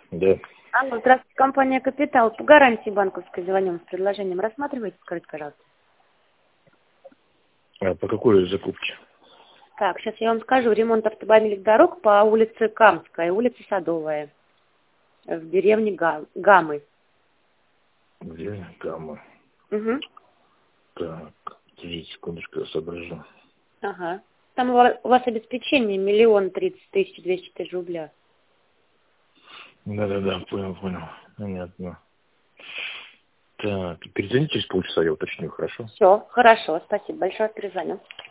Да. Алло, здравствуйте, компания «Капитал». По гарантии банковской звоним с предложением. Рассматриваете, скажите, пожалуйста. А по какой закупке? Так, сейчас я вам скажу. Ремонт автомобильных дорог по улице Камская, улица Садовая, в деревне Гамы. Где? Гамма. Угу. Так, 2 секундочку, я соображу. Ага. Там у вас обеспечение 1 030 204 рубля. Да-да-да, понял. Понятно. Так, перезвоните через полчаса, я уточню, хорошо? Все, хорошо. Спасибо большое, перезвоню.